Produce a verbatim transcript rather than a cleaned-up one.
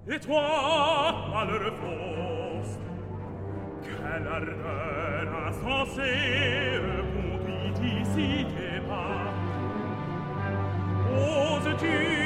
Et toi, malheureux Faust, quelle ardeur insensée conduit ici tes pas? Oses-tu